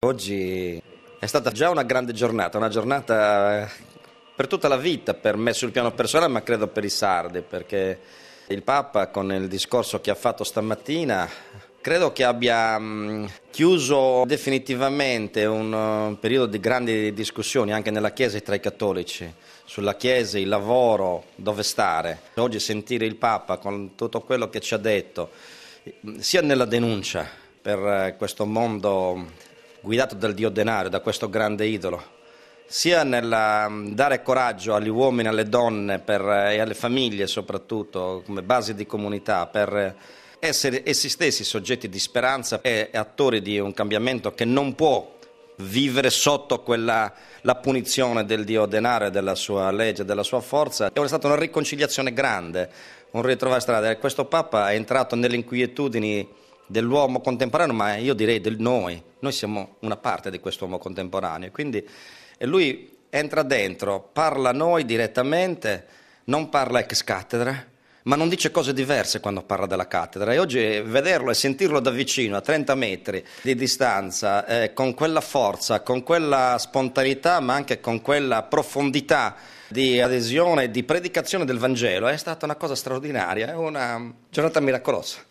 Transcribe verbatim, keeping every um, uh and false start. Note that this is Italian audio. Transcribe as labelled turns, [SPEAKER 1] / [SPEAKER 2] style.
[SPEAKER 1] Oggi è stata già una grande giornata, una giornata per tutta la vita, per me sul piano personale, ma credo per i sardi, perché il Papa con il discorso che ha fatto stamattina credo che abbia chiuso definitivamente un, un periodo di grandi discussioni anche nella Chiesa e tra i cattolici, sulla Chiesa, il lavoro, dove stare. Oggi sentire il Papa con tutto quello che ci ha detto, sia nella denuncia per questo mondo guidato dal dio denaro, da questo grande idolo, sia nel dare coraggio agli uomini, alle donne per, e alle famiglie soprattutto, come base di comunità, per essere essi stessi soggetti di speranza e attori di un cambiamento che non può vivere sotto quella, la punizione del dio denaro e della sua legge, della sua forza. È stata una riconciliazione grande, un ritrovare strada. Questo Papa è entrato nelle inquietudini dell'uomo contemporaneo, ma io direi del noi. Noi siamo una parte di quest'uomo contemporaneo, quindi lui entra dentro, parla a noi direttamente, non parla ex cattedra, ma non dice cose diverse quando parla della cattedra. E oggi vederlo e sentirlo da vicino, a trenta metri di distanza, eh, con quella forza, con quella spontaneità, ma anche con quella profondità di adesione e di predicazione del Vangelo, è stata una cosa straordinaria, è una giornata miracolosa.